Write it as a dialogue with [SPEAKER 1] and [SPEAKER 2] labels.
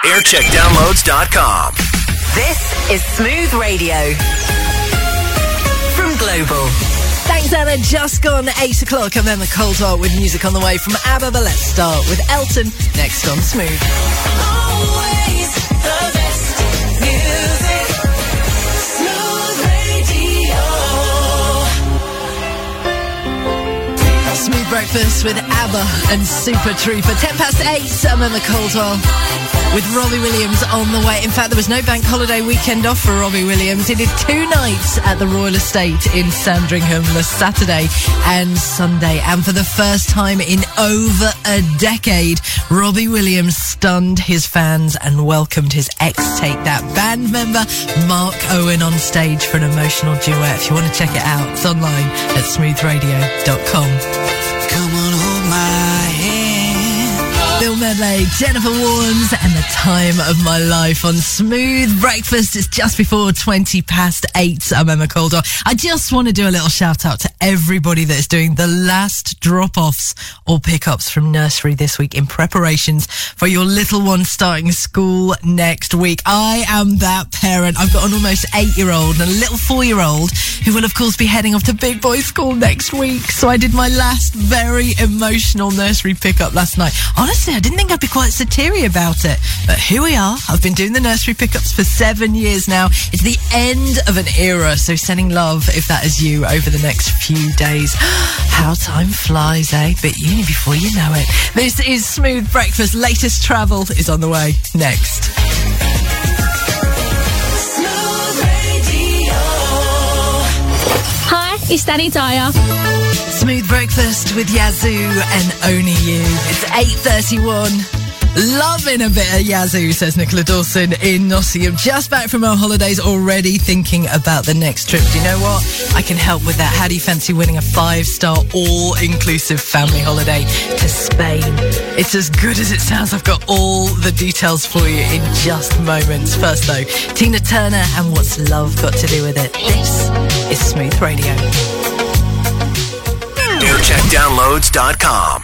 [SPEAKER 1] Aircheckdownloads.com.
[SPEAKER 2] This is Smooth Radio from Global.
[SPEAKER 3] Thanks, Anna. Just gone 8 o'clock, and then the Cold Heart with music on the way from ABBA. But let's start with Elton next on Smooth.
[SPEAKER 4] Always the best music. Smooth Radio.
[SPEAKER 3] Smooth breakfast with ABBA and Super Trooper. 8:10. I'm in the Cold Heart with Robbie Williams on the way. In fact, there was no bank holiday weekend off for Robbie Williams. He did 2 nights at the Royal Estate in Sandringham, the Saturday and Sunday. And for the first time in over a decade, Robbie Williams stunned his fans and welcomed his ex-Take That band member, Mark Owen, on stage for an emotional duet. If you want to check it out, it's online at smoothradio.com.
[SPEAKER 4] Come on, hold my hand.
[SPEAKER 3] Bill Medley, Jennifer Warnes, and The Time of My Life on Smooth Breakfast. It's just before 8:20. I'm Emma Calder. I just want to do a little shout out to everybody that is doing the last drop-offs or pickups from nursery this week in preparations for your little one starting school next week. I am that parent. I've got an almost 8-year-old and a little 4-year-old who will of course be heading off to big boy school next week. So I did my last very emotional nursery pickup last night. Honestly, I didn't think I'd be quite so teary about it, but here we are. I've been doing the nursery pickups for 7 years now. It's the end of an era, so sending love if that is you over the next few days. How time flies, eh? But uni before you know it. This is Smooth Breakfast. Latest travel is on the way next.
[SPEAKER 4] Smooth Radio.
[SPEAKER 5] Hi, it's Danny Dyer.
[SPEAKER 3] Smooth Breakfast with Yazoo and Only You. It's 8:31. Loving a bit of Yazoo, says Nicola Dawson in Nottingham. Just back from our holidays, already thinking about the next trip. Do you know what? I can help with that. How do you fancy winning a 5-star all-inclusive family holiday to Spain? It's as good as it sounds. I've got all the details for you in just moments. First though, Tina Turner and What's Love Got to Do With It? This is Smooth Radio.
[SPEAKER 1] Aircheckdownloads.com.